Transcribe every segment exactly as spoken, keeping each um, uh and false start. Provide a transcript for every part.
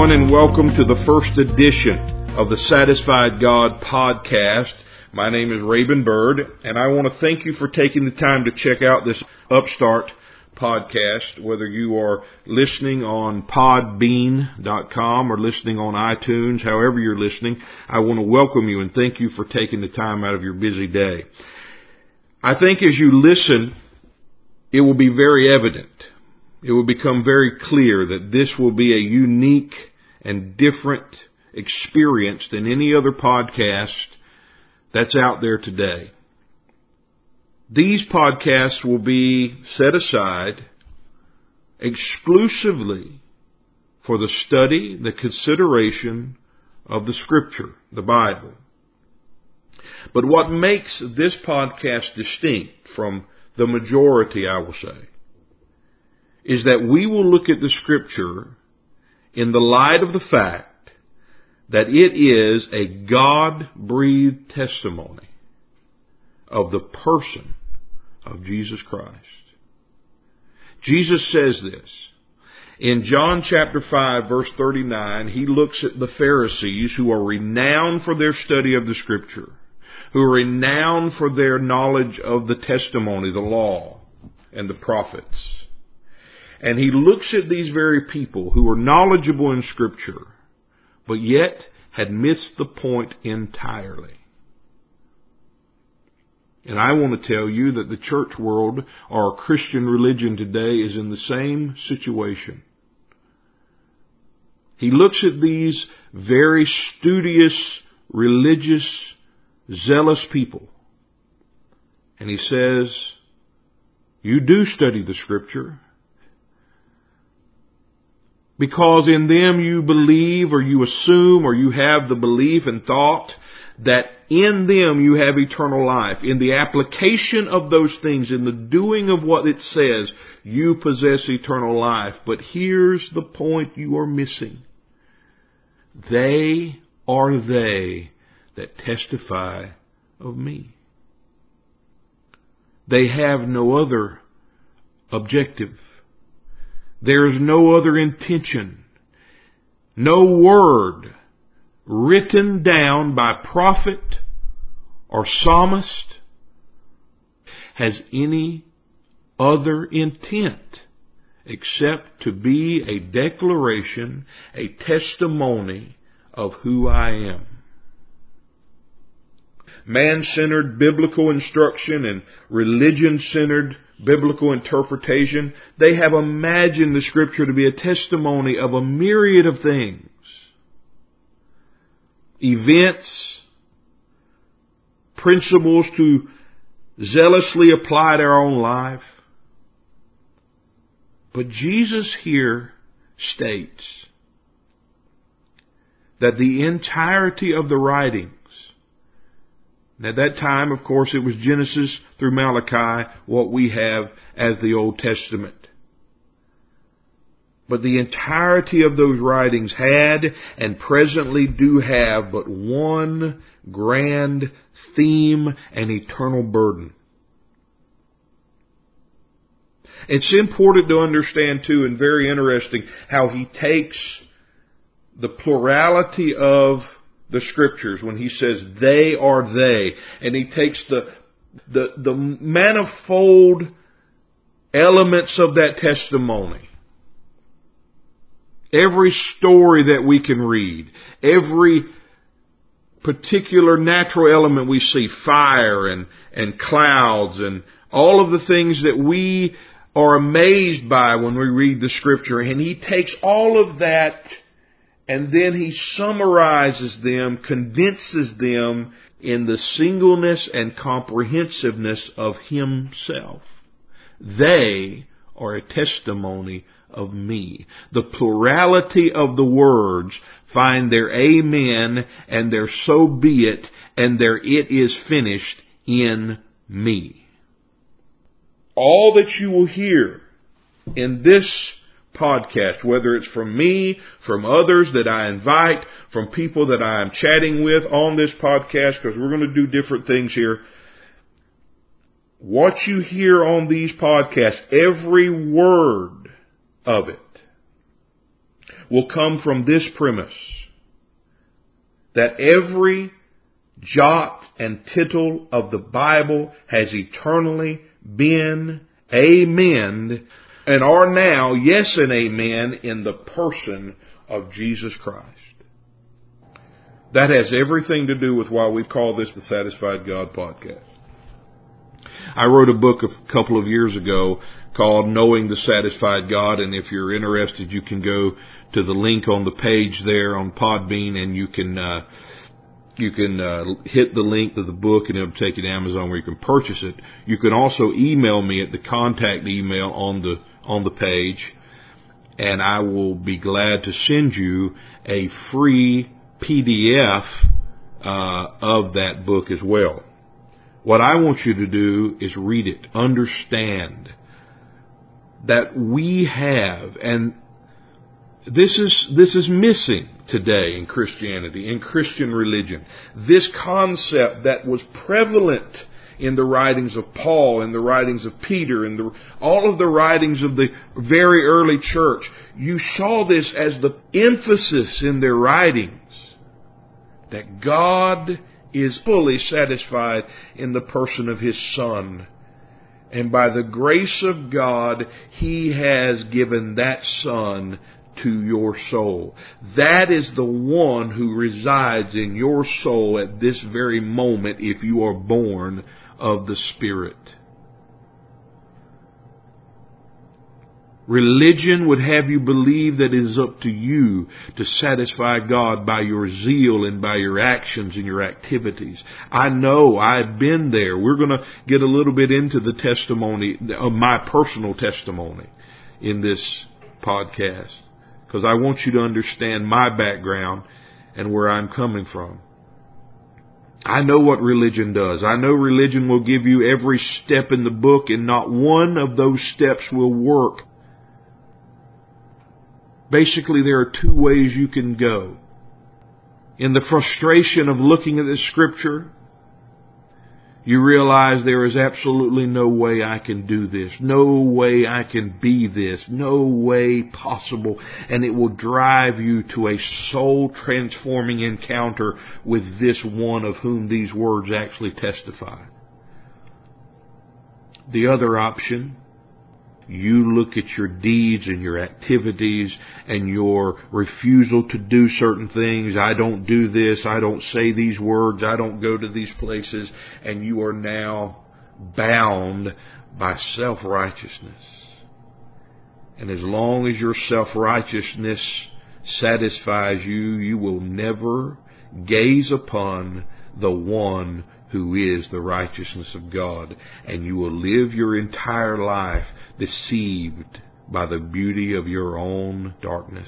everyone, and welcome to the first edition of the Satisfied God podcast. My name is Raven Bird, and I want to thank you for taking the time to check out this upstart podcast, whether you are listening on podbean dot com or listening on iTunes, however you're listening. I want to welcome you and thank you for taking the time out of your busy day. I think as you listen, it will be very evident. It will become very clear that this will be a unique and different experience than any other podcast that's out there today. These podcasts will be set aside exclusively for the study, the consideration of the Scripture, the Bible. But what makes this podcast distinct from the majority, I will say, is that we will look at the Scripture in the light of the fact that it is a God-breathed testimony of the person of Jesus Christ. Jesus says this. In John chapter five, verse thirty-nine, he looks at the Pharisees who are renowned for their study of the Scripture, who are renowned for their knowledge of the testimony, the law, and the prophets. And he looks at these very people who are knowledgeable in Scripture, but yet had missed the point entirely. And I want to tell you that the church world, or Christian religion today, is in the same situation. He looks at these very studious, religious, zealous people, and he says, you do study the Scripture, because in them you believe, or you assume, or you have the belief and thought that in them you have eternal life. In the application of those things, in the doing of what it says, you possess eternal life. But here's the point you are missing. They are they that testify of me. They have no other objective. There is no other intention, no word written down by prophet or psalmist has any other intent except to be a declaration, a testimony of who I am. Man-centered biblical instruction and religion-centered biblical interpretation, they have imagined the Scripture to be a testimony of a myriad of things. Events, principles to zealously apply to our own life. But Jesus here states that the entirety of the writings, and at that time, of course, it was Genesis through Malachi, what we have as the Old Testament. But the entirety of those writings had and presently do have but one grand theme and eternal burden. It's important to understand, too, and very interesting, how he takes the plurality of the Scriptures when he says they are they, and he takes the the the manifold elements of that testimony, every story that we can read, every particular natural element we see, fire and and clouds and all of the things that we are amazed by when we read the Scripture, and he takes all of that and then he summarizes them, condenses them in the singleness and comprehensiveness of himself. They are a testimony of me. The plurality of the words find their amen and their so be it and their it is finished in me. All that you will hear in this podcast, whether it's from me, from others that I invite, from people that I am chatting with on this podcast, because we're going to do different things here. What you hear on these podcasts, every word of it, will come from this premise, that every jot and tittle of the Bible has eternally been amen and are now yes and amen in the person of Jesus Christ. That has everything to do with why we call this the Satisfied God Podcast. I wrote a book a couple of years ago called Knowing the Satisfied God, and if you're interested, you can go to the link on the page there on Podbean, and you can uh, you can uh, hit the link to the book, and it'll take you to Amazon where you can purchase it. You can also email me at the contact email on the on the page, and I will be glad to send you a free P D F uh, of that book as well. What I want you to do is read it, understand that we have, and this is this is missing today in Christianity, in Christian religion, this concept that was prevalent in the writings of Paul, in the writings of Peter, in the, all of the writings of the very early church. You saw this as the emphasis in their writings, that God is fully satisfied in the person of His Son. And by the grace of God, He has given that Son to your soul. That is the one who resides in your soul at this very moment if you are born of the Spirit. Religion would have you believe that it is up to you to satisfy God by your zeal and by your actions and your activities. I know, I've been there. We're going to get a little bit into the testimony, of my personal testimony in this podcast, because I want you to understand my background and where I'm coming from. I know what religion does. I know religion will give you every step in the book, and not one of those steps will work. Basically, there are two ways you can go. In the frustration of looking at this scripture, you realize there is absolutely no way I can do this. No way I can be this. No way possible. And it will drive you to a soul-transforming encounter with this one of whom these words actually testify. The other option, you look at your deeds and your activities and your refusal to do certain things. I don't do this. I don't say these words. I don't go to these places. And you are now bound by self-righteousness. And as long as your self-righteousness satisfies you, you will never gaze upon the one who is the righteousness of God. And you will live your entire life deceived by the beauty of your own darkness.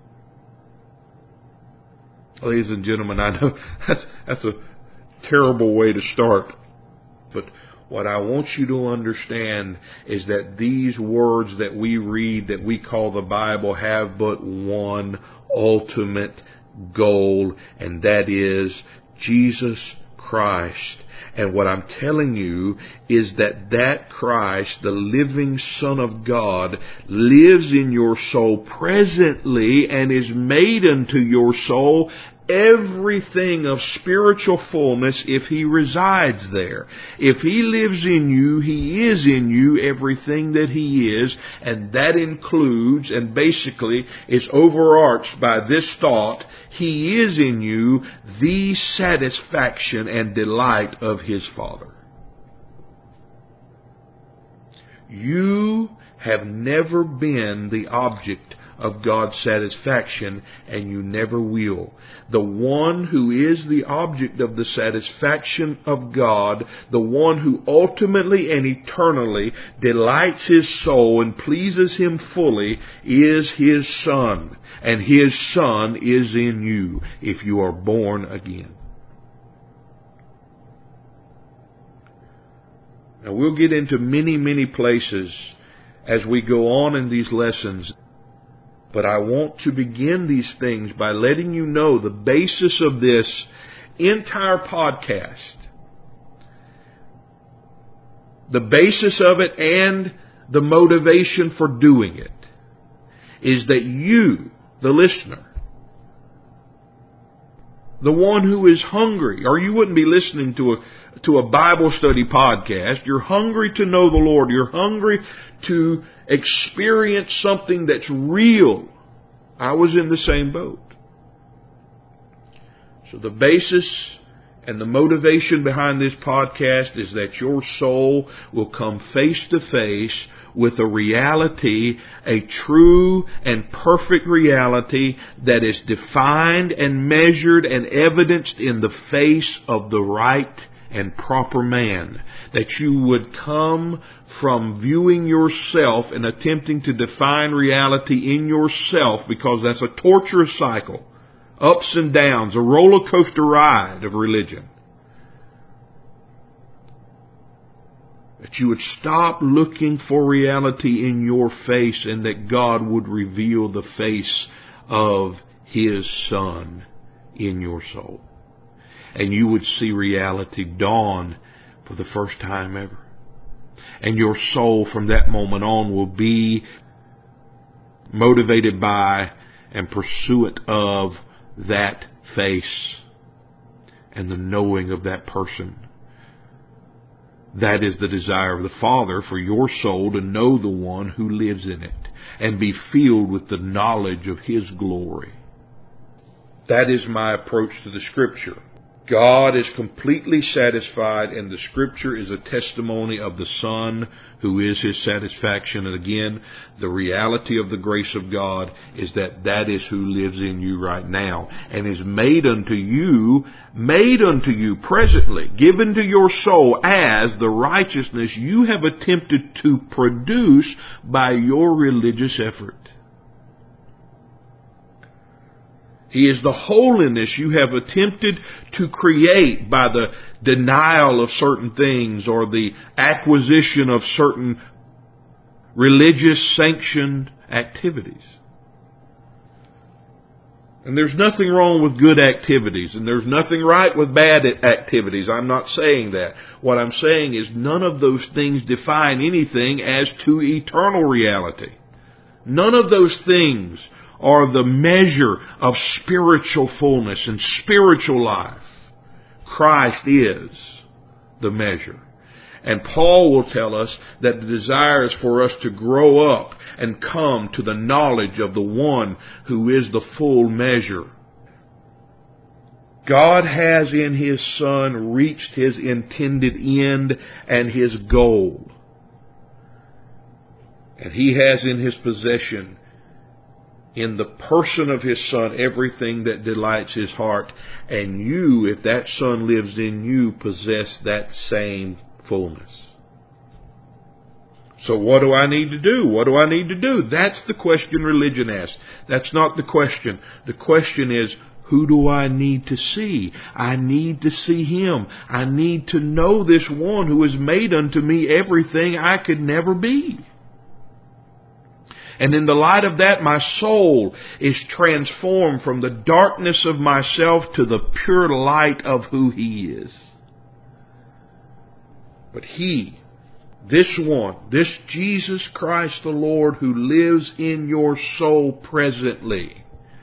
Ladies and gentlemen, I know that's, that's a terrible way to start. But what I want you to understand is that these words that we read, that we call the Bible, have but one ultimate goal, and that is Jesus Christ. And what I'm telling you is that that Christ, the living Son of God, lives in your soul presently and is made unto your soul everything of spiritual fullness if He resides there. If He lives in you, He is in you everything that He is, and that includes, and basically is overarched by this thought, He is in you the satisfaction and delight of His Father. You have never been the object of God's satisfaction, and you never will. The one who is the object of the satisfaction of God, the one who ultimately and eternally delights His soul and pleases Him fully, is His Son. And His Son is in you if you are born again. Now we'll get into many, many places as we go on in these lessons. But I want to begin these things by letting you know the basis of this entire podcast. The basis of it and the motivation for doing it is that you the listener. The one who is hungry, or you wouldn't be listening to a, to a Bible study podcast. You're hungry to know the Lord. You're hungry to experience something that's real. I was in the same boat. So the basis and the motivation behind this podcast is that your soul will come face to face with a reality, a true and perfect reality that is defined and measured and evidenced in the face of the right and proper man. That you would come from viewing yourself and attempting to define reality in yourself, because that's a torturous cycle. Ups and downs, a roller coaster ride of religion. That you would stop looking for reality in your face, and that God would reveal the face of His Son in your soul. And you would see reality dawn for the first time ever. And your soul from that moment on will be motivated by and pursuant of that face and the knowing of that person. That is the desire of the Father, for your soul to know the one who lives in it and be filled with the knowledge of His glory. That is my approach to the Scripture. God is completely satisfied, and the Scripture is a testimony of the Son who is His satisfaction. And again, the reality of the grace of God is that that is who lives in you right now and is made unto you, made unto you presently, given to your soul as the righteousness you have attempted to produce by your religious effort. He is the holiness you have attempted to create by the denial of certain things or the acquisition of certain religious sanctioned activities. And there's nothing wrong with good activities, and there's nothing right with bad activities. I'm not saying that. What I'm saying is none of those things define anything as to eternal reality. None of those things are the measure of spiritual fullness and spiritual life. Christ is the measure. And Paul will tell us that the desire is for us to grow up and come to the knowledge of the one who is the full measure. God has in His Son reached His intended end and His goal. And He has in His possession, in the person of His Son, everything that delights His heart. And you, if that Son lives in you, possess that same fullness. So what do I need to do? What do I need to do? That's the question religion asks. That's not the question. The question is, who do I need to see? I need to see Him. I need to know this one who has made unto me everything I could never be. And in the light of that, my soul is transformed from the darkness of myself to the pure light of who He is. But He, this one, this Jesus Christ the Lord who lives in your soul presently,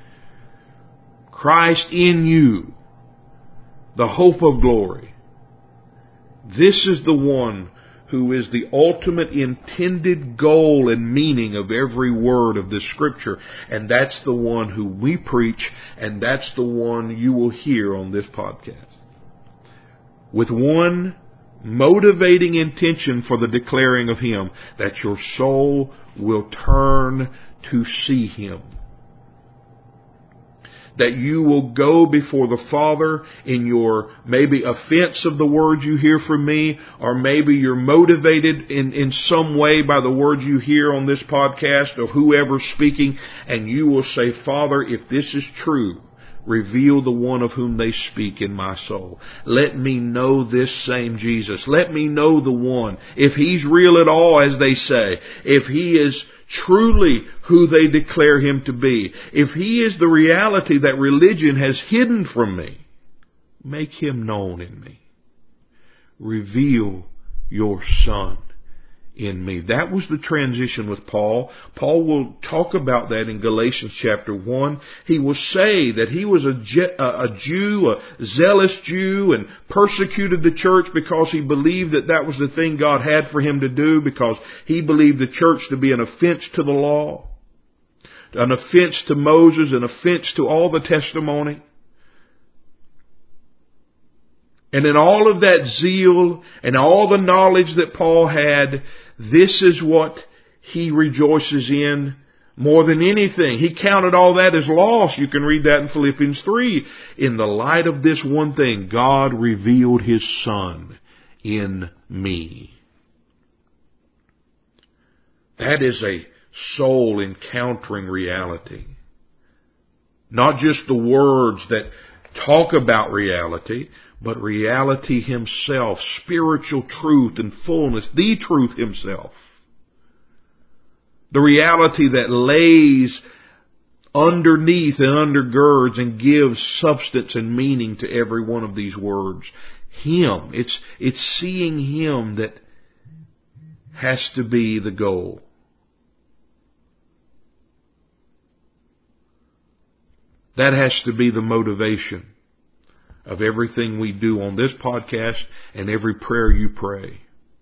Christ in you, the hope of glory, this is the one who is the ultimate intended goal and meaning of every word of this Scripture. And that's the one who we preach, and that's the one you will hear on this podcast. With one motivating intention for the declaring of Him, that your soul will turn to see Him. That you will go before the Father in your maybe offense of the words you hear from me, or maybe you're motivated in, in some way by the words you hear on this podcast of whoever's speaking, and you will say, Father, if this is true, reveal the one of whom they speak in my soul. Let me know this same Jesus. Let me know the one. If He's real at all, as they say, if He is truly who they declare Him to be, if He is the reality that religion has hidden from me, make Him known in me. Reveal your Son in me. That was the transition with Paul. Paul will talk about that in Galatians chapter one. He will say that he was a, Je- a Jew, a zealous Jew, and persecuted the church because he believed that that was the thing God had for him to do, because he believed the church to be an offense to the law, an offense to Moses, an offense to all the testimony. And in all of that zeal and all the knowledge that Paul had, this is what he rejoices in more than anything. He counted all that as loss. You can read that in Philippians three. In the light of this one thing, God revealed His Son in me. That is a soul encountering reality. Not just the words that talk about reality, but reality himself, spiritual truth and fullness, the truth himself. The reality that lays underneath and undergirds and gives substance and meaning to every one of these words. Him. It's, it's seeing Him that has to be the goal. That has to be the motivation of everything we do on this podcast and every prayer you pray.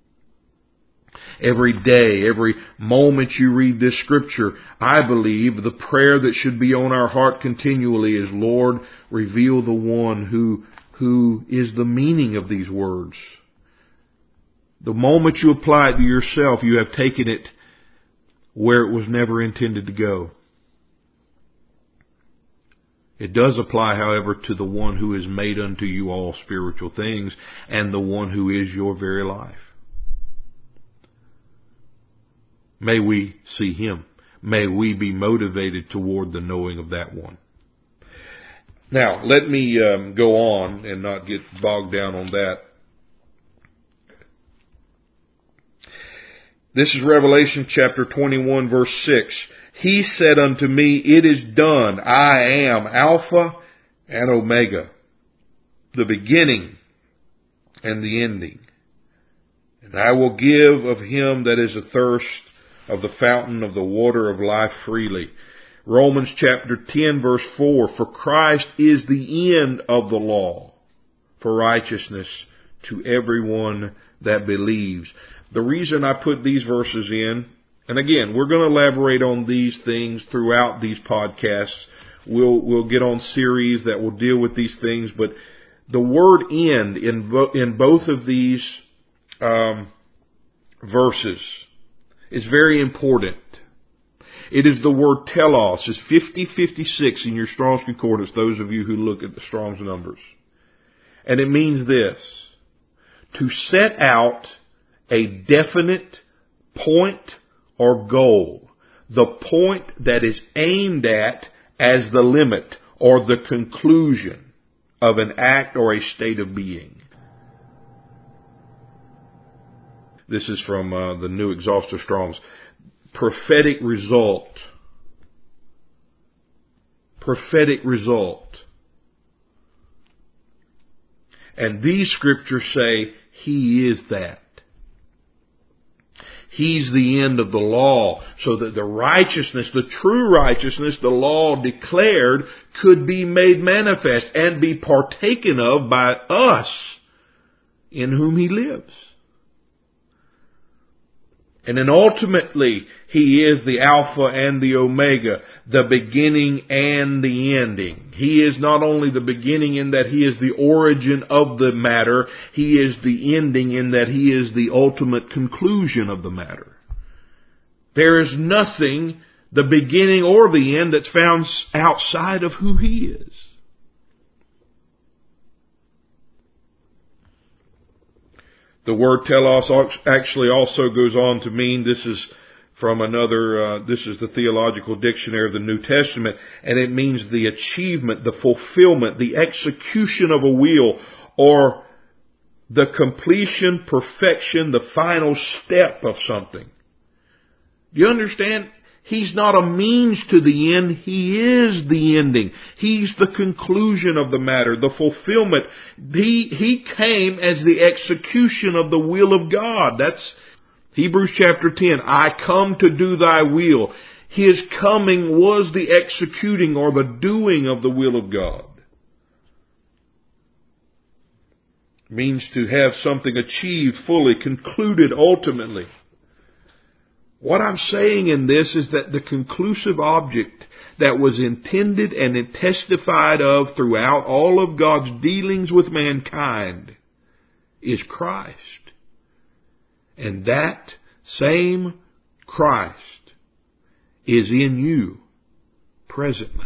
Every day, every moment you read this scripture, I believe the prayer that should be on our heart continually is, Lord, reveal the one who, who is the meaning of these words. The moment you apply it to yourself, you have taken it where it was never intended to go. It does apply, however, to the one who has made unto you all spiritual things and the one who is your very life. May we see Him. May we be motivated toward the knowing of that one. Now, let me um, go on and not get bogged down on that. This is Revelation chapter twenty-one, verse six. He said unto me, it is done. I am Alpha and Omega, the beginning and the ending. And I will give of him that is athirst of the fountain of the water of life freely. Romans chapter ten, verse four. For Christ is the end of the law for righteousness to everyone that believes. The reason I put these verses in, and again, we're going to elaborate on these things throughout these podcasts. We'll, we'll get on series that will deal with these things, but the word end in, bo- in both of these um, verses is very important. It is the word telos. It's fifty fifty-six in your Strong's Concordance, those of you who look at the Strong's numbers. And it means this: to set out a definite point or goal, the point that is aimed at as the limit or the conclusion of an act or a state of being. This is from uh, the New Exhaustive Strong's. Prophetic result. Prophetic result. And these scriptures say He is that. He's the end of the law, so that the righteousness, the true righteousness, the law declared, could be made manifest and be partaken of by us in whom He lives. And then ultimately, He is the Alpha and the Omega, the beginning and the ending. He is not only the beginning in that He is the origin of the matter, He is the ending in that He is the ultimate conclusion of the matter. There is nothing, the beginning or the end, that's found outside of who He is. The word telos actually also goes on to mean, this is from another, uh, this is the Theological Dictionary of the New Testament, and it means the achievement, the fulfillment, the execution of a will, or the completion, perfection, the final step of something. Do you understand? He's not a means to the end. He is the ending. He's the conclusion of the matter, the fulfillment. He, he came as the execution of the will of God. That's, Hebrews chapter ten, I come to do thy will. His coming was the executing or the doing of the will of God. It means to have something achieved fully, concluded ultimately. What I'm saying in this is that the conclusive object that was intended and testified of throughout all of God's dealings with mankind is Christ. And that same Christ is in you presently.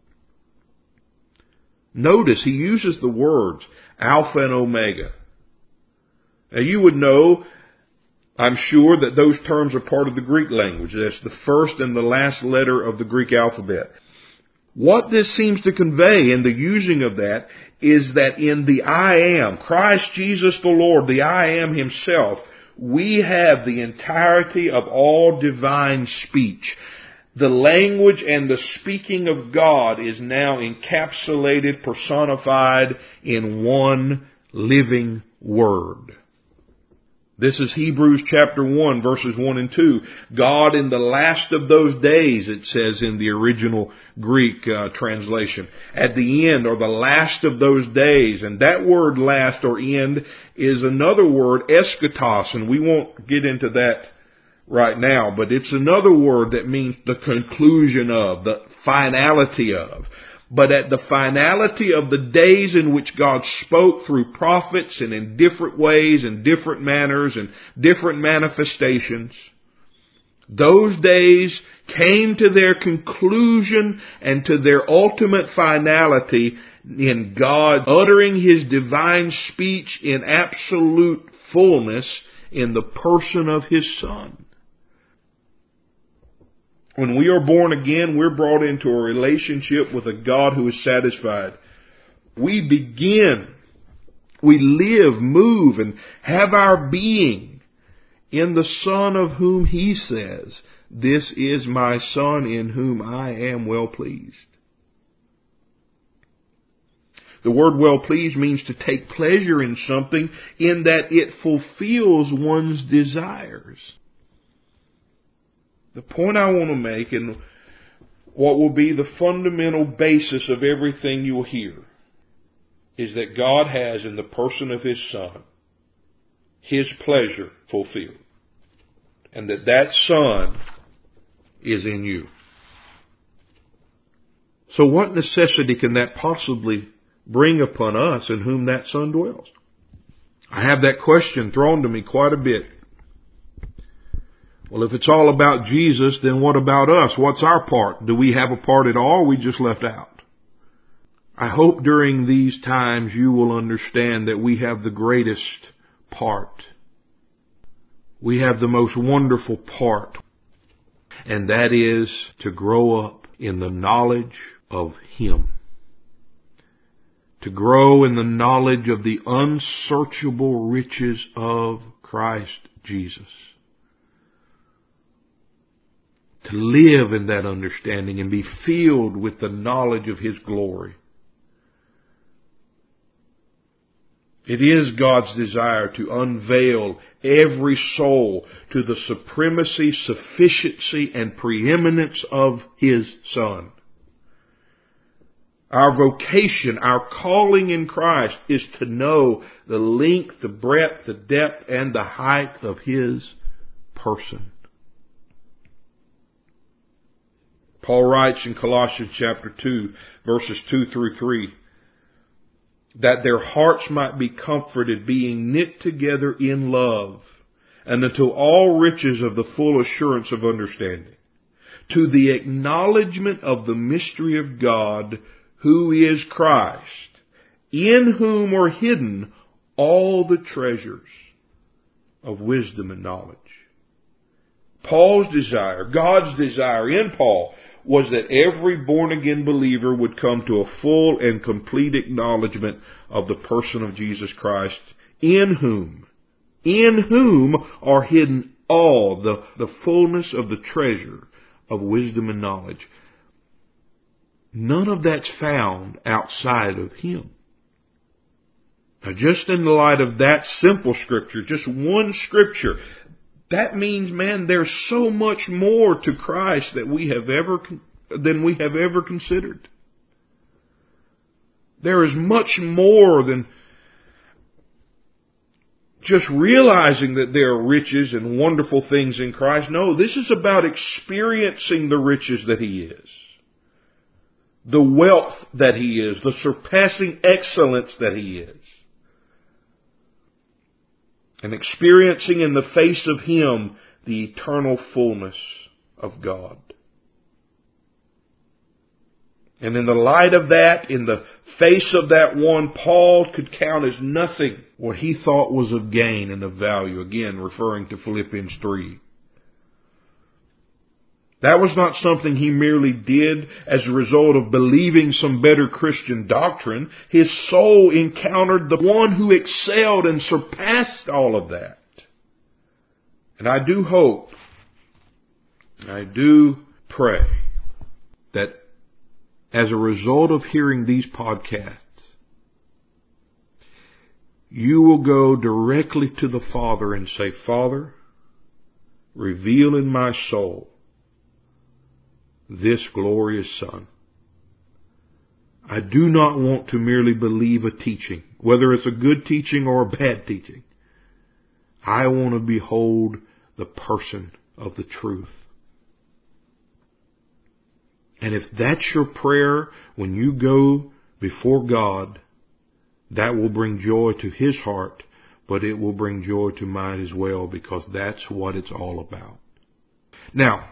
Notice he uses the words Alpha and Omega. Now you would know, I'm sure, that those terms are part of the Greek language. That's the first and the last letter of the Greek alphabet. What this seems to convey in the using of that is that in the I am, Christ Jesus the Lord, the I am himself, we have the entirety of all divine speech. The language and the speaking of God is now encapsulated, personified in one living word. This is Hebrews chapter one, verses one and two. God in the last of those days, it says in the original Greek uh, translation. At the end, or the last of those days. And that word last or end is another word, eschatos, and we won't get into that right now, but it's another word that means the conclusion of, the finality of. But at the finality of the days in which God spoke through prophets and in different ways and different manners and different manifestations, those days came to their conclusion and to their ultimate finality in God uttering his divine speech in absolute fullness in the person of his Son. When we are born again, we're brought into a relationship with a God who is satisfied. We begin, we live, move, and have our being in the Son of whom he says, this is my Son in whom I am well pleased. The word well pleased means to take pleasure in something in that it fulfills one's desires. The point I want to make, and what will be the fundamental basis of everything you'll hear, is that God has in the person of his Son his pleasure fulfilled. And that that Son is in you. So what necessity can that possibly bring upon us in whom that Son dwells? I have that question thrown to me quite a bit. Well, if it's all about Jesus, then what about us? What's our part? Do we have a part at all? Or are we just left out? I hope during these times you will understand that we have the greatest part. We have the most wonderful part. And that is to grow up in the knowledge of him. To grow in the knowledge of the unsearchable riches of Christ Jesus. To live in that understanding and be filled with the knowledge of his glory. It is God's desire to unveil every soul to the supremacy, sufficiency, and preeminence of his Son. Our vocation, our calling in Christ is to know the length, the breadth, the depth, and the height of his person. Paul writes in Colossians chapter two, verses two through three, that their hearts might be comforted, being knit together in love, and unto all riches of the full assurance of understanding, to the acknowledgement of the mystery of God, who is Christ, in whom are hidden all the treasures of wisdom and knowledge. Paul's desire, God's desire in Paul, was that every born-again believer would come to a full and complete acknowledgement of the person of Jesus Christ, in whom, in whom are hidden all the, the fullness of the treasure of wisdom and knowledge. None of that's found outside of him. Now, just in the light of that simple scripture, just one scripture, that means, man, there's so much more to Christ that we have ever than we have ever considered. There is much more than just realizing that there are riches and wonderful things in Christ. No, this is about experiencing the riches that He is, the wealth that He is, the surpassing excellence that He is, and experiencing in the face of Him the eternal fullness of God. And in the light of that, in the face of that one, Paul could count as nothing what he thought was of gain and of value. Again, referring to Philippians three. That was not something he merely did as a result of believing some better Christian doctrine. His soul encountered the one who excelled and surpassed all of that. And I do hope, I do pray that as a result of hearing these podcasts, you will go directly to the Father and say, Father, reveal in my soul this glorious Son. I do not want to merely believe a teaching, whether it's a good teaching or a bad teaching. I want to behold the person of the truth. And if that's your prayer when you go before God, that will bring joy to His heart, but it will bring joy to mine as well, because that's what it's all about. Now,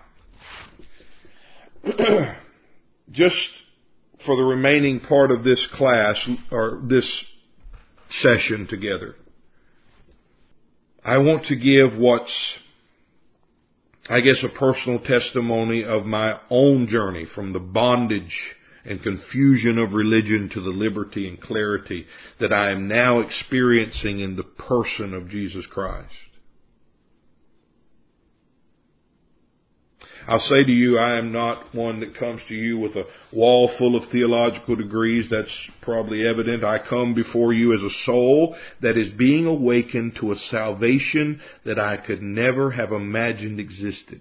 just for the remaining part of this class, or this session together, I want to give what's, I guess, a personal testimony of my own journey from the bondage and confusion of religion to the liberty and clarity that I am now experiencing in the person of Jesus Christ. I'll say to you, I am not one that comes to you with a wall full of theological degrees. That's probably evident. I come before you as a soul that is being awakened to a salvation that I could never have imagined existed.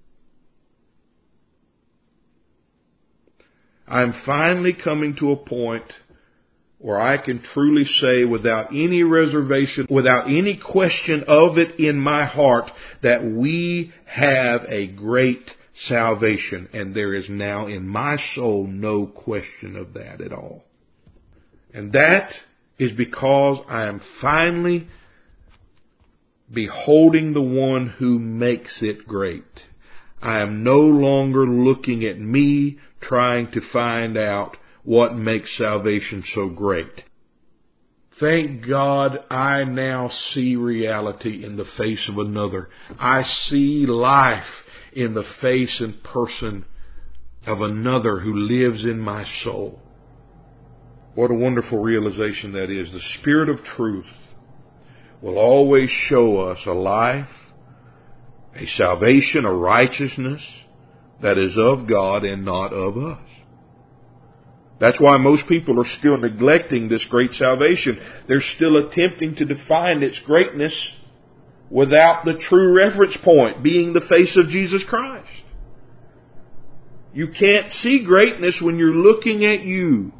I'm finally coming to a point where I can truly say without any reservation, without any question of it in my heart, that we have a great salvation. And there is now in my soul no question of that at all. And that is because I am finally beholding the one who makes it great. I am no longer looking at me trying to find out what makes salvation so great. Thank God I now see reality in the face of another. I see life in the face and person of another who lives in my soul. What a wonderful realization that is. The Spirit of truth will always show us a life, a salvation, a righteousness that is of God and not of us. That's why most people are still neglecting this great salvation. They're still attempting to define its greatness without the true reference point being the face of Jesus Christ. You can't see greatness when you're looking at you.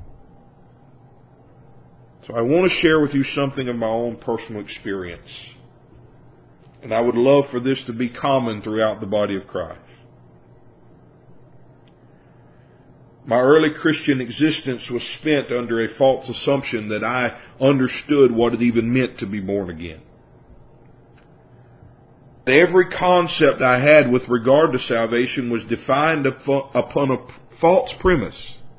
So I want to share with you something of my own personal experience. And I would love for this to be common throughout the body of Christ. My early Christian existence was spent under a false assumption that I understood what it even meant to be born again. Every concept I had with regard to salvation was defined upon a false premise,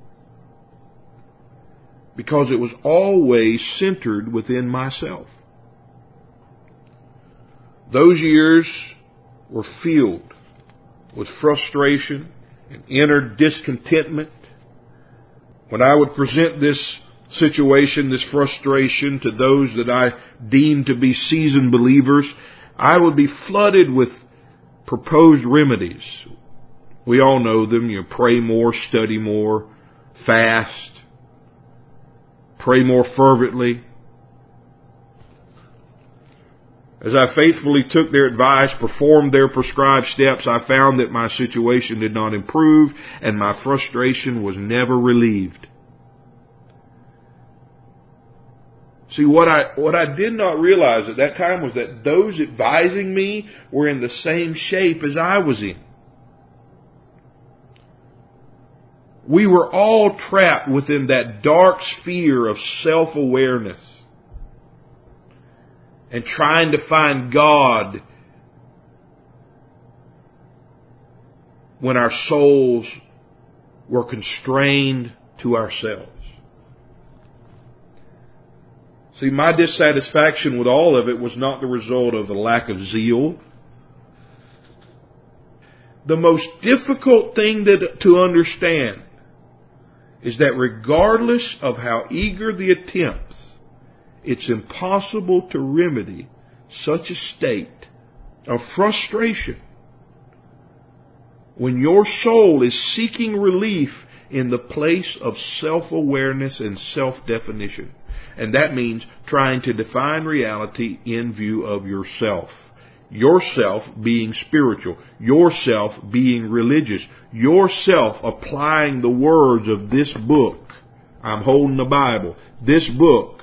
because it was always centered within myself. Those years were filled with frustration and inner discontentment. When I would present this situation, this frustration, to those that I deemed to be seasoned believers, I would be flooded with proposed remedies. We all know them. You know, pray more, study more, fast, pray more fervently. As I faithfully took their advice, performed their prescribed steps, I found that my situation did not improve and my frustration was never relieved. See, what I, what I did not realize at that time was that those advising me were in the same shape as I was in. We were all trapped within that dark sphere of self-awareness and trying to find God when our souls were constrained to ourselves. See, my dissatisfaction with all of it was not the result of the lack of zeal. The most difficult thing that, to understand is that regardless of how eager the attempts, it's impossible to remedy such a state of frustration when your soul is seeking relief in the place of self-awareness and self-definition. And that means trying to define reality in view of yourself. Yourself being spiritual. Yourself being religious. Yourself applying the words of this book. I'm holding the Bible. This book.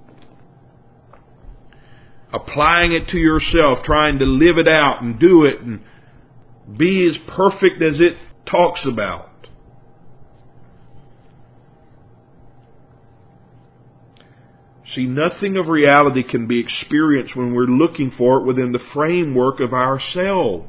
Applying it to yourself. Trying to live it out and do it and be as perfect as it talks about. See, nothing of reality can be experienced when we're looking for it within the framework of ourselves.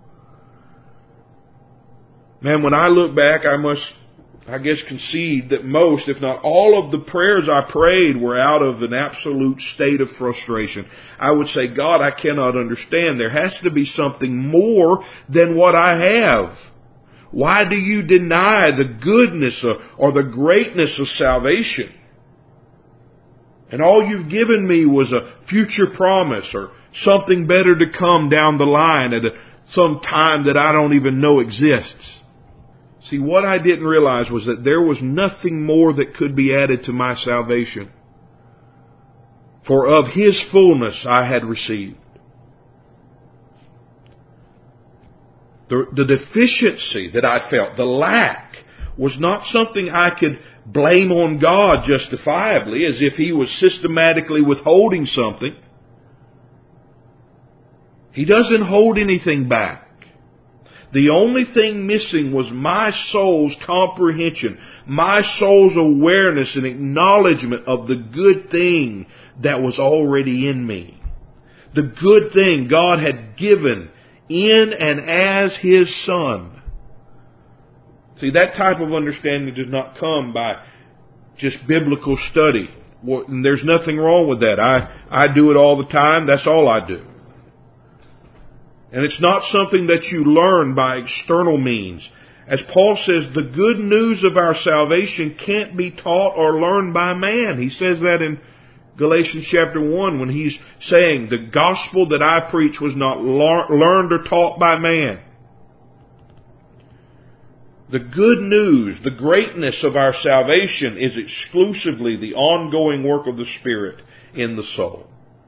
Man, when I look back, I must, I guess, concede that most, if not all of the prayers I prayed were out of an absolute state of frustration. I would say, God, I cannot understand. There has to be something more than what I have. Why do you deny the goodness or, or the greatness of salvation? And all you've given me was a future promise or something better to come down the line at a, some time that I don't even know exists. See, what I didn't realize was that there was nothing more that could be added to my salvation. For of His fullness I had received. The, the deficiency that I felt, the lack, was not something I could blame on God justifiably, as if He was systematically withholding something. He doesn't hold anything back. The only thing missing was my soul's comprehension, my soul's awareness and acknowledgement of the good thing that was already in me. The good thing God had given in and as His Son. See, that type of understanding does not come by just biblical study. And there's nothing wrong with that. I, I do it all the time. That's all I do. And it's not something that you learn by external means. As Paul says, the good news of our salvation can't be taught or learned by man. He says that in Galatians chapter one when he's saying, the gospel that I preach was not learned or taught by man. The good news, the greatness of our salvation is exclusively the ongoing work of the Spirit in the soul.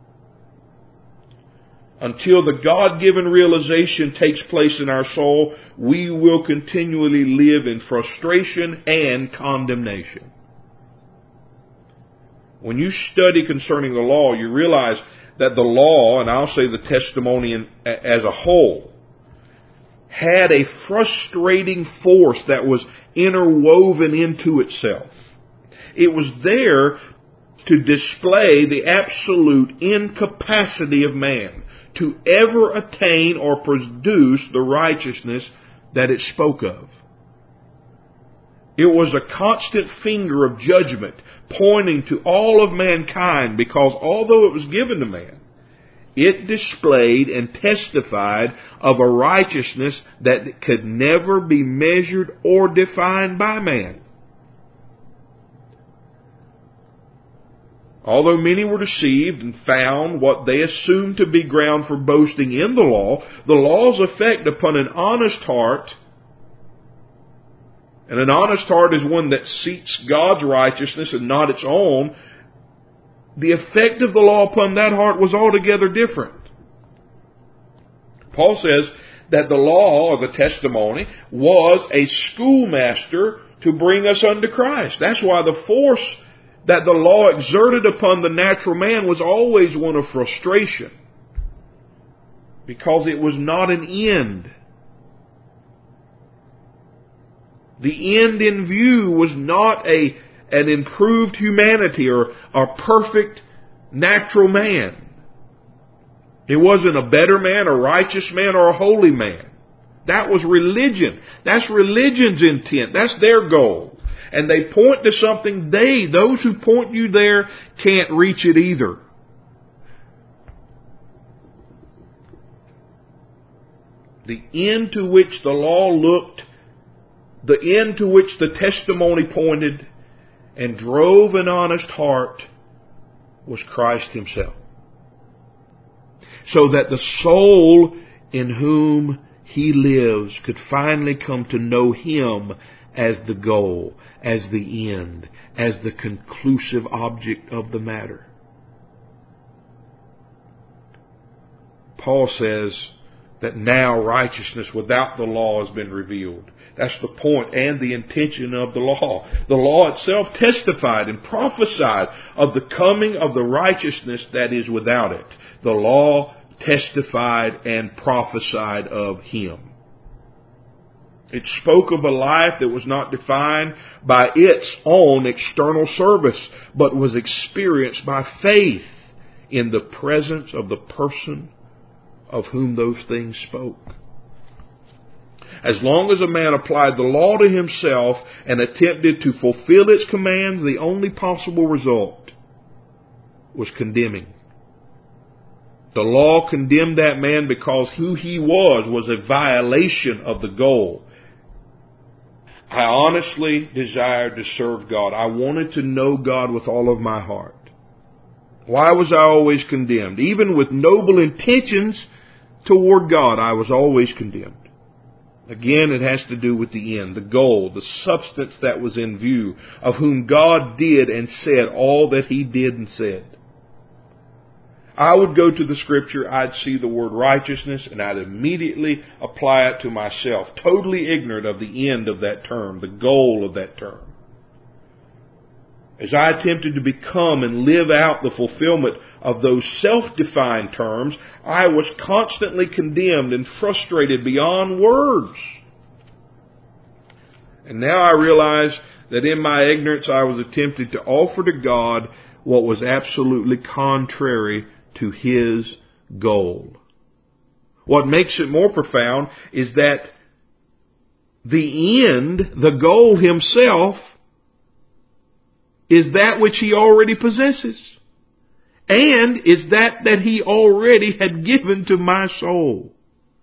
Until the God-given realization takes place in our soul, we will continually live in frustration and condemnation. When you study concerning the law, you realize that the law, and I'll say the testimony in, as a whole, had a frustrating force that was interwoven into itself. It was there to display the absolute incapacity of man to ever attain or produce the righteousness that it spoke of. It was a constant finger of judgment pointing to all of mankind because although it was given to man, it displayed and testified of a righteousness that could never be measured or defined by man. Although many were deceived and found what they assumed to be ground for boasting in the law, the law's effect upon an honest heart, and an honest heart is one that seeks God's righteousness and not its own, the effect of the law upon that heart was altogether different. Paul says that the law, or the testimony, was a schoolmaster to bring us unto Christ. That's why the force that the law exerted upon the natural man was always one of frustration, because it was not an end. The end in view was not a an improved humanity or a perfect natural man. It wasn't a better man, a righteous man, or a holy man. That was religion. That's religion's intent. That's their goal. And they point to something they, those who point you there, can't reach it either. The end to which the law looked, the end to which the testimony pointed and drove an honest heart, was Christ Himself. So that the soul in whom He lives could finally come to know Him as the goal, as the end, as the conclusive object of the matter. Paul says that now righteousness without the law has been revealed. That's the point and the intention of the law. The law itself testified and prophesied of the coming of the righteousness that is without it. The law testified and prophesied of Him. It spoke of a life that was not defined by its own external service, but was experienced by faith in the presence of the person of whom those things spoke. As long as a man applied the law to himself and attempted to fulfill its commands, the only possible result was condemning. The law condemned that man because who he was was a violation of the goal. I honestly desired to serve God. I wanted to know God with all of my heart. Why was I always condemned? Even with noble intentions toward God, I was always condemned. Again, it has to do with the end, the goal, the substance that was in view, of whom God did and said all that He did and said. I would go to the Scripture, I'd see the word righteousness, and I'd immediately apply it to myself, totally ignorant of the end of that term, the goal of that term. As I attempted to become and live out the fulfillment of those self-defined terms, I was constantly condemned and frustrated beyond words. And now I realize that in my ignorance I was attempting to offer to God what was absolutely contrary to His goal. What makes it more profound is that the end, the goal Himself, is that which He already possesses, and is that that He already had given to my soul.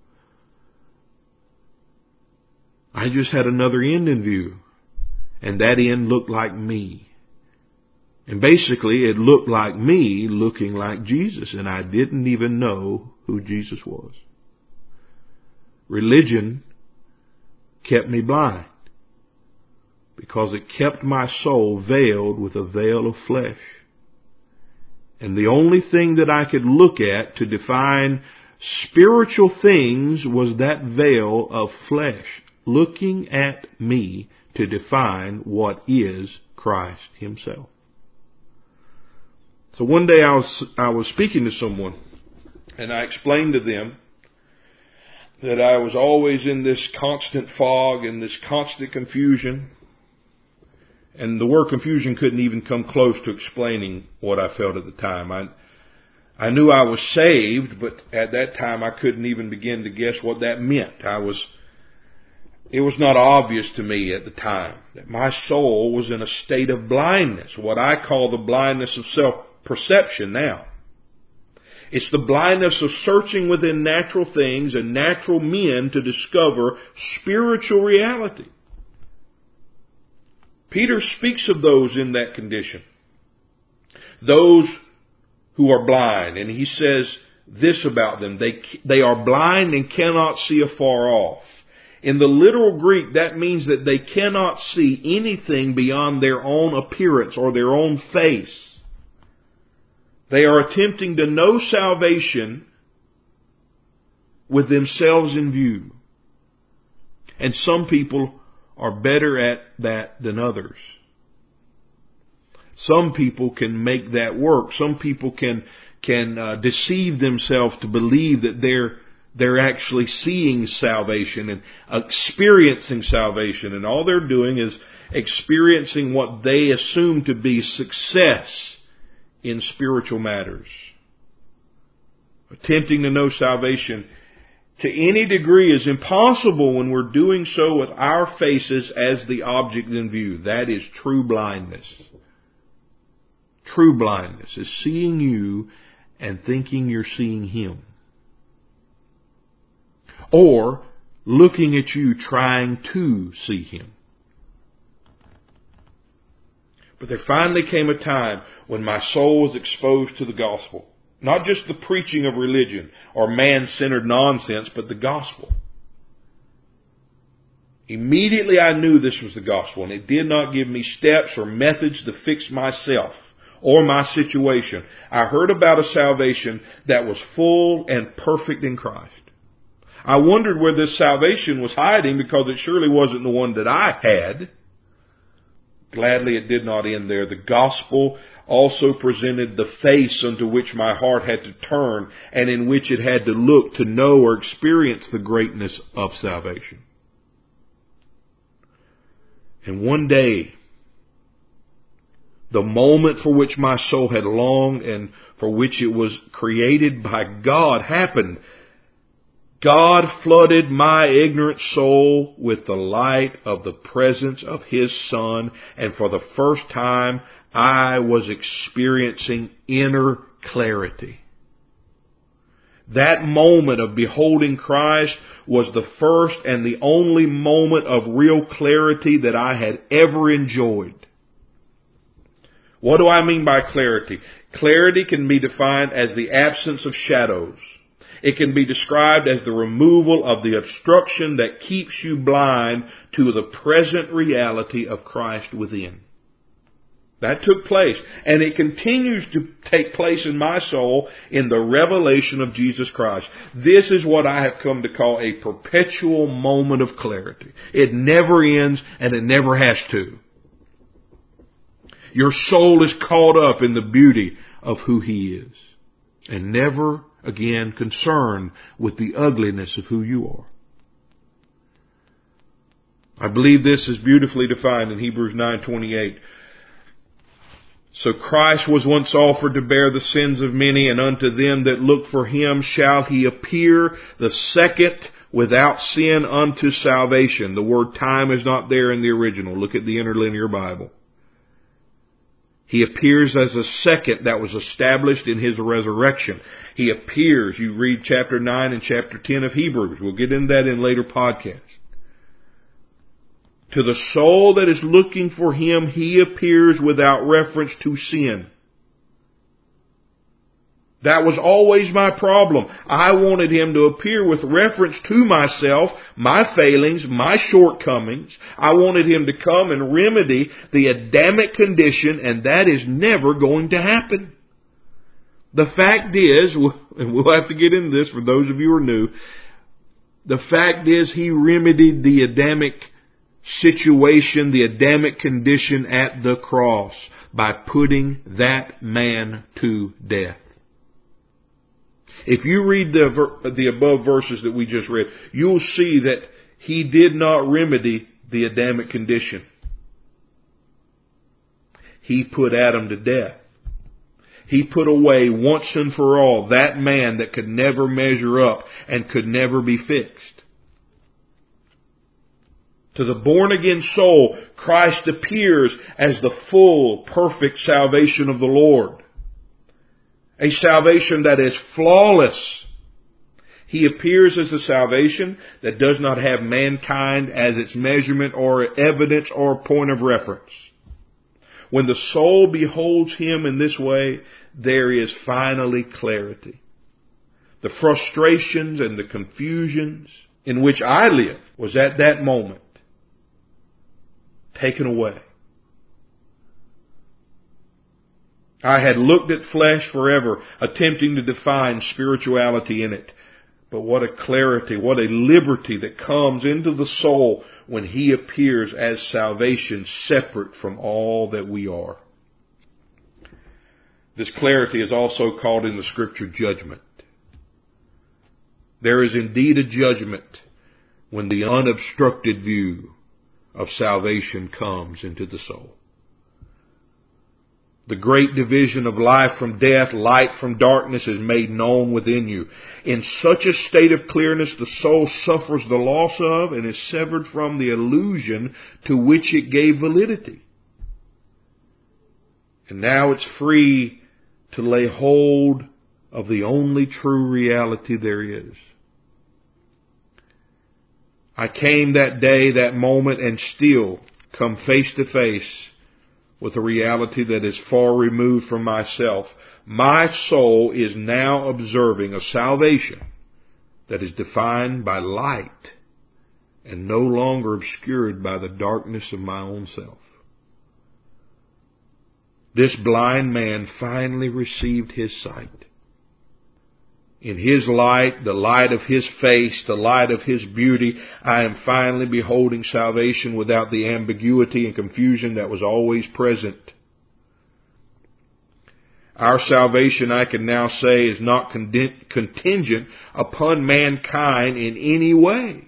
I just had another end in view, and that end looked like me. And basically it looked like me looking like Jesus, and I didn't even know who Jesus was. Religion kept me blind, because it kept my soul veiled with a veil of flesh. And the only thing that I could look at to define spiritual things was that veil of flesh, looking at me to define what is Christ Himself. So one day I was, I was speaking to someone, and I explained to them that I was always in this constant fog and this constant confusion. And the word confusion couldn't even come close to explaining what I felt at the time. I, I knew I was saved, but at that time I couldn't even begin to guess what that meant. I was, it was not obvious to me at the time that my soul was in a state of blindness, what I call the blindness of self-perception now. It's the blindness of searching within natural things and natural men to discover spiritual reality. Peter speaks of those in that condition, those who are blind, and he says this about them: they they are blind and cannot see afar off. In the literal Greek, that means that they cannot see anything beyond their own appearance or their own face. They are attempting to know salvation with themselves in view. And some people are better at that than others. Some people can make that work. Some people can can uh, deceive themselves to believe that they're they're actually seeing salvation and experiencing salvation, and all they're doing is experiencing what they assume to be success in spiritual matters. Attempting to know salvation to any degree is impossible when we're doing so with our faces as the object in view. That is true blindness. True blindness is seeing you and thinking you're seeing Him. Or looking at you trying to see Him. But there finally came a time when my soul was exposed to the gospel. Not just the preaching of religion or man-centered nonsense, but the gospel. Immediately I knew this was the gospel, and it did not give me steps or methods to fix myself or my situation. I heard about a salvation that was full and perfect in Christ. I wondered where this salvation was hiding, because it surely wasn't the one that I had. Gladly it did not end there. The gospel also presented the face unto which my heart had to turn, and in which it had to look to know or experience the greatness of salvation. And one day, the moment for which my soul had longed and for which it was created by God happened. God flooded my ignorant soul with the light of the presence of His Son, and for the first time I was experiencing inner clarity. That moment of beholding Christ was the first and the only moment of real clarity that I had ever enjoyed. What do I mean by clarity? Clarity can be defined as the absence of shadows. It can be described as the removal of the obstruction that keeps you blind to the present reality of Christ within. That took place, and it continues to take place in my soul in the revelation of Jesus Christ. This is what I have come to call a perpetual moment of clarity. It never ends, and it never has to. Your soul is caught up in the beauty of who He is, and never again concerned with the ugliness of who you are. I believe this is beautifully defined in Hebrews nine twenty-eight. So Christ was once offered to bear the sins of many, and unto them that look for Him shall He appear the second without sin unto salvation. The word time is not there in the original. Look at the interlinear Bible. He appears as a second that was established in His resurrection. He appears. You read chapter nine and chapter ten of Hebrews. We'll get into that in later podcasts. To the soul that is looking for Him, He appears without reference to sin. That was always my problem. I wanted Him to appear with reference to myself, my failings, my shortcomings. I wanted Him to come and remedy the Adamic condition, and that is never going to happen. The fact is, and we'll have to get into this for those of you who are new, the fact is He remedied the Adamic situation, the Adamic condition at the cross by putting that man to death. If you read the, the above verses that we just read, you'll see that He did not remedy the Adamic condition. He put Adam to death. He put away once and for all that man that could never measure up and could never be fixed. To the born-again soul, Christ appears as the full, perfect salvation of the Lord. A salvation that is flawless. He appears as a salvation that does not have mankind as its measurement or evidence or point of reference. When the soul beholds Him in this way, there is finally clarity. The frustrations and the confusions in which I lived was at that moment taken away. I had looked at flesh forever, attempting to define spirituality in it. But what a clarity, what a liberty that comes into the soul when He appears as salvation separate from all that we are. This clarity is also called in the Scripture judgment. There is indeed a judgment when the unobstructed view of salvation comes into the soul. The great division of life from death, light from darkness is made known within you. In such a state of clearness, the soul suffers the loss of and is severed from the illusion to which it gave validity. And now it's free to lay hold of the only true reality there is. I came that day, that moment, and still come face to face with a reality that is far removed from myself. My soul is now observing a salvation that is defined by light and no longer obscured by the darkness of my own self. This blind man finally received his sight. In His light, the light of His face, the light of His beauty, I am finally beholding salvation without the ambiguity and confusion that was always present. Our salvation, I can now say, is not contingent upon mankind in any way.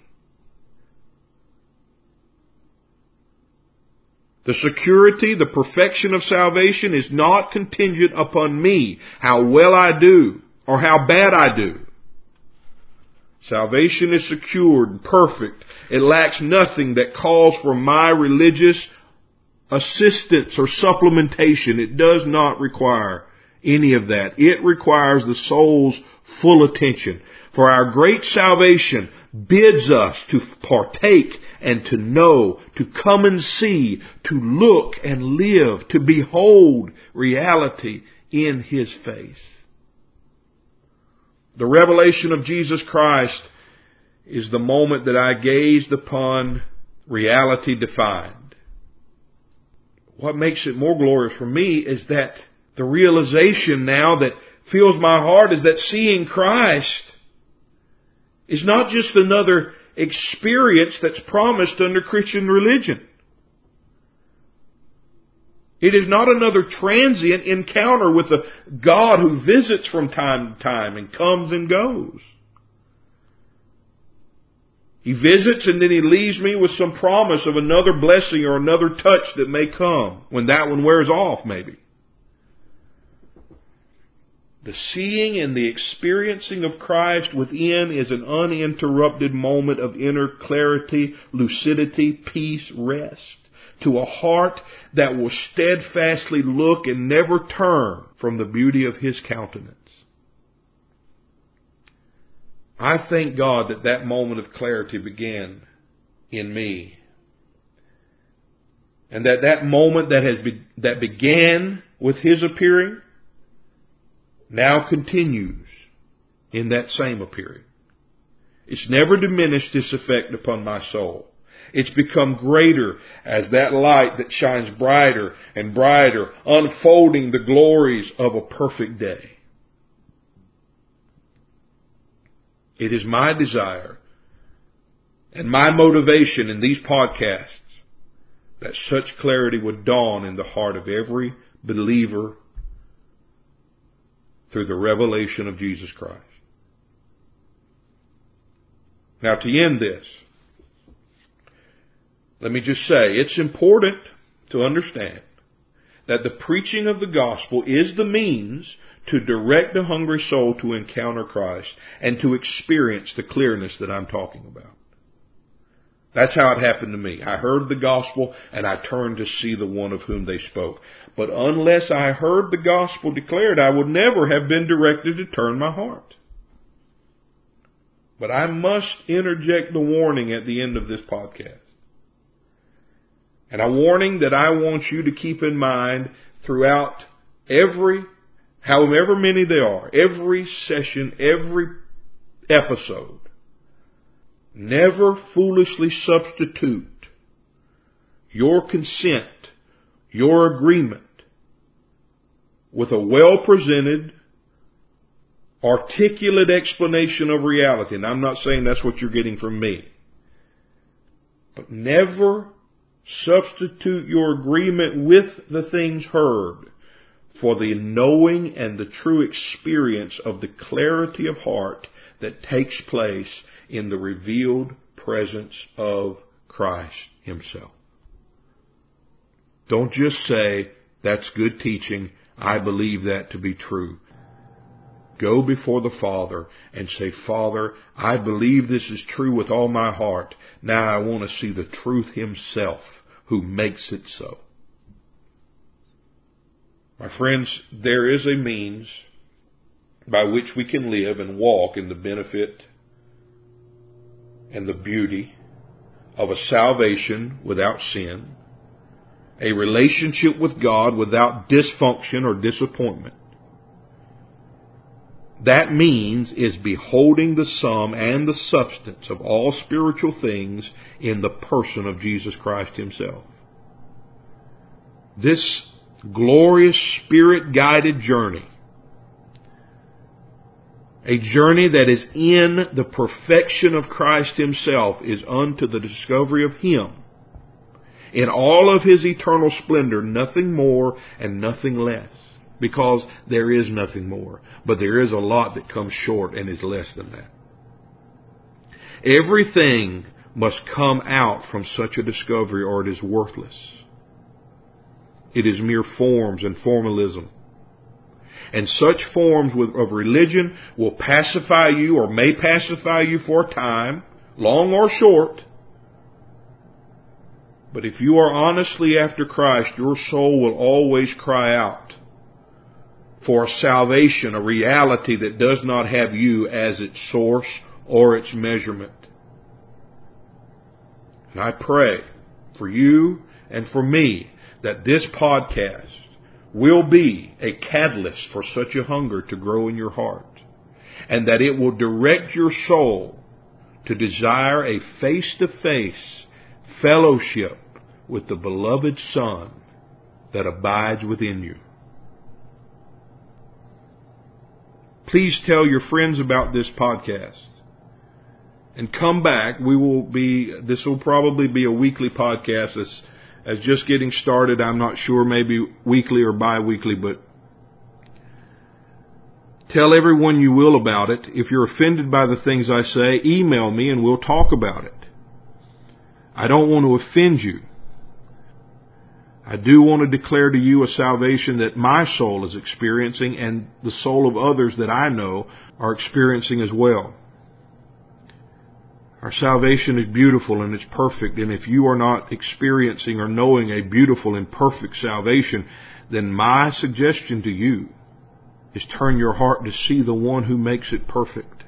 The security, the perfection of salvation is not contingent upon me, how well I do, or how bad I do. Salvation is secured and perfect. It lacks nothing that calls for my religious assistance or supplementation. It does not require any of that. It requires the soul's full attention. For our great salvation bids us to partake and to know, to come and see, to look and live, to behold reality in His face. The revelation of Jesus Christ is the moment that I gazed upon reality defined. What makes it more glorious for me is that the realization now that fills my heart is that seeing Christ is not just another experience that's promised under Christian religion. It is not another transient encounter with a God who visits from time to time and comes and goes. He visits and then He leaves me with some promise of another blessing or another touch that may come when that one wears off, maybe. The seeing and the experiencing of Christ within is an uninterrupted moment of inner clarity, lucidity, peace, rest, to a heart that will steadfastly look and never turn from the beauty of His countenance. I thank God that that moment of clarity began in me. And that that moment that has be, that began with His appearing now continues in that same appearing. It's never diminished its effect upon my soul. It's become greater as that light that shines brighter and brighter, unfolding the glories of a perfect day. It is my desire and my motivation in these podcasts that such clarity would dawn in the heart of every believer through the revelation of Jesus Christ. Now, to end this, let me just say, it's important to understand that the preaching of the gospel is the means to direct a hungry soul to encounter Christ and to experience the clearness that I'm talking about. That's how it happened to me. I heard the gospel and I turned to see the one of whom they spoke. But unless I heard the gospel declared, I would never have been directed to turn my heart. But I must interject the warning at the end of this podcast. And a warning that I want you to keep in mind throughout every, however many there are, every session, every episode. Never foolishly substitute your consent, your agreement with a well-presented, articulate explanation of reality. And I'm not saying that's what you're getting from me. But never substitute your agreement with the things heard for the knowing and the true experience of the clarity of heart that takes place in the revealed presence of Christ Himself. Don't just say, that's good teaching, I believe that to be true. Go before the Father and say, Father, I believe this is true with all my heart. Now I want to see the truth Himself who makes it so. My friends, there is a means by which we can live and walk in the benefit and the beauty of a salvation without sin, a relationship with God without dysfunction or disappointment. That means is beholding the sum and the substance of all spiritual things in the person of Jesus Christ Himself. This glorious Spirit-guided journey, a journey that is in the perfection of Christ Himself, is unto the discovery of Him in all of His eternal splendor, nothing more and nothing less. Because there is nothing more. But there is a lot that comes short and is less than that. Everything must come out from such a discovery or it is worthless. It is mere forms and formalism. And such forms of religion will pacify you or may pacify you for a time, long or short. But if you are honestly after Christ, your soul will always cry out for a salvation, a reality that does not have you as its source or its measurement. And I pray for you and for me that this podcast will be a catalyst for such a hunger to grow in your heart, and that it will direct your soul to desire a face-to-face fellowship with the beloved Son that abides within you. Please tell your friends about this podcast. And come back. We will be, this will probably be a weekly podcast as, as just getting started. I'm not sure, maybe weekly or bi-weekly, but tell everyone you will about it. If you're offended by the things I say, email me and we'll talk about it. I don't want to offend you. I do want to declare to you a salvation that my soul is experiencing and the soul of others that I know are experiencing as well. Our salvation is beautiful and it's perfect, and if you are not experiencing or knowing a beautiful and perfect salvation, then my suggestion to you is turn your heart to see the one who makes it perfect.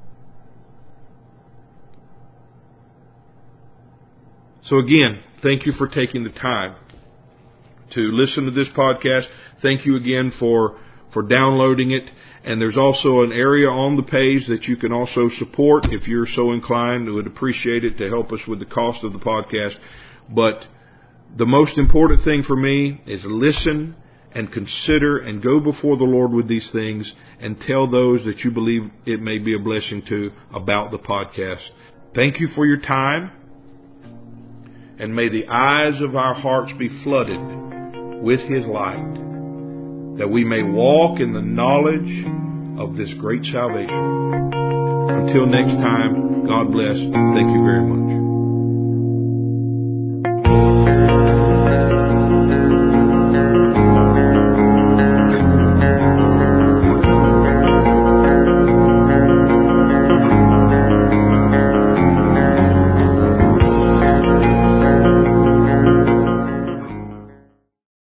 So again, thank you for taking the time to listen to this podcast. Thank you again for, for downloading it. And there's also an area on the page that you can also support if you're so inclined. We would appreciate it to help us with the cost of the podcast. But the most important thing for me is listen and consider and go before the Lord with these things and tell those that you believe it may be a blessing to about the podcast. Thank you for your time. And may the eyes of our hearts be flooded with His light, that we may walk in the knowledge of this great salvation. Until next time, God bless. Thank you very much.